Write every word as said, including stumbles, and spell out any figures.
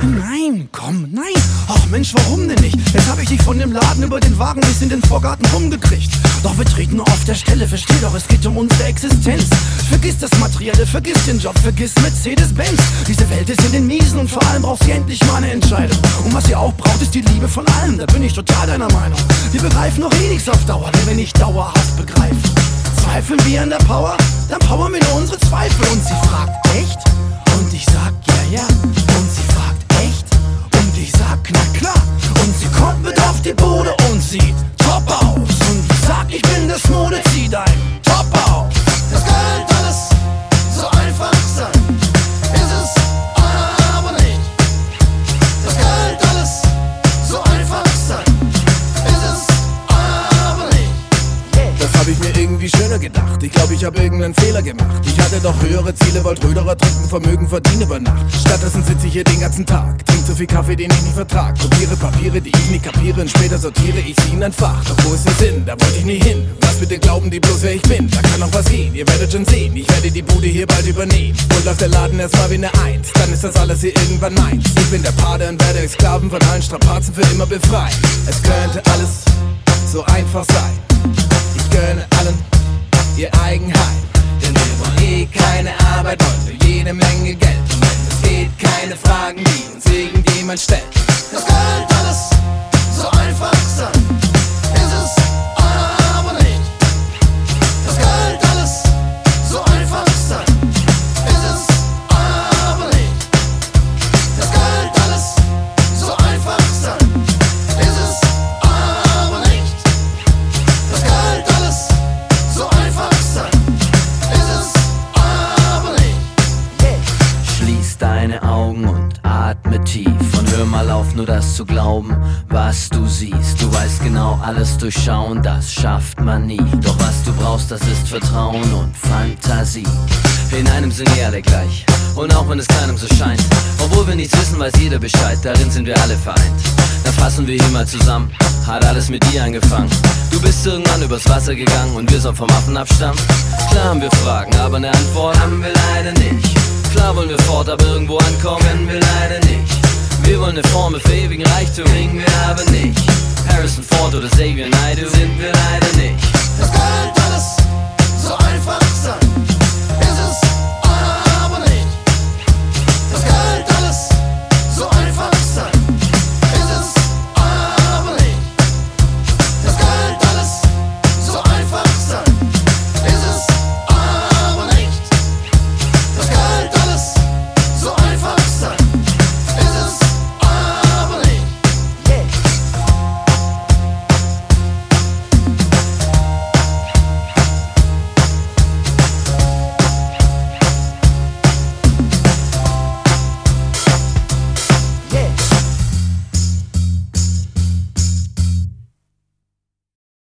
Nein, komm, nein. Ach Mensch, warum denn nicht? Jetzt hab ich dich von dem Laden über den Wagen bis in den Vorgarten rumgekriegt. Doch wir treten nur auf der Stelle, versteh doch, es geht um unsere Existenz. Vergiss das Materielle, vergiss den Job, vergiss Mercedes-Benz. Diese Welt ist in den Miesen und vor allem braucht sie endlich mal eine Entscheidung. Und was ihr auch braucht, ist die Liebe von allem, da bin ich total deiner Meinung. Wir begreifen noch eh nichts auf Dauer, wenn wir nicht dauerhaft begreifen. Zweifeln wir an der Power? Dann powern wir nur unsere Zweifel. Und sie fragt, echt? Und ich sag, ja, ja. Und sie fragt, echt? Und ich sag, na klar. Und sie kommt mit auf die Bude und sieht top aus. Und ich sag, ich bin das Mode, zieh dein Top auf. Das könnte alles so einfach sein, ist es aber nicht. Das könnte alles so einfach sein, ist es aber nicht. Das hab ich mir irgendwie schöner gedacht. Ich glaub, ich hab irgendeinen Fehler gemacht. Ich hatte doch höhere Ziele, wollte Röderer trinken, Vermögen verdienen über Nacht. Stattdessen sitze ich hier den ganzen Tag, trink zu viel Kaffee, den ich nicht vertrag. Kopiere Papiere, die ich nicht kapiere, und später sortiere ich sie in ein Fach. Doch wo ist der Sinn? Da wollte ich nie hin. Was bitte glauben die bloß, wer ich bin? Da kann noch was gehen, ihr werdet schon sehen. Ich werde die Bude hier bald übernehmen. Und läuft der Laden erstmal wie eine Eins, dann ist das alles hier irgendwann meins. Ich bin der Pate und werde Sklaven von allen Strapazen für immer befreien. Es könnte alles so einfach sein. Ich gönne allen ihr Eigenheim. Denn wir wollen eh keine Arbeit, wollen für jede Menge Geld. Und wenn es geht, keine Fragen, die uns irgendjemand stellt. Das könnte alles so einfach sein, ist es aber nicht. Das könnte alles so einfach sein, ist es aber nicht. Das könnte alles so einfach sein, ist es aber nicht. Das könnte alles so einfach sein, ist es aber nicht. Schließ deine Augen und atme tief und hör mal auf, nur das zu glauben, was du siehst. Du weißt genau, alles durchschauen, das schafft man nie. Doch was du brauchst, das ist Vertrauen und Fantasie. In einem sind wir alle gleich, und auch wenn es keinem so scheint. Obwohl wir nichts wissen, weiß jeder Bescheid, darin sind wir alle vereint. Dann fassen wir hier mal zusammen, hat alles mit dir angefangen. Du bist irgendwann übers Wasser gegangen und wir sollen vom Affen abstammen. Klar haben wir Fragen, aber eine Antwort haben wir leider nicht. Klar wollen wir fort, aber irgendwo ankommen können wir leider nicht. Wir wollen eine Formel für ewigen Reichtum, kriegen wir aber nicht. Harrison Ford oder Xavier Naidoo sind wir leider nicht. Das könnte alles so einfach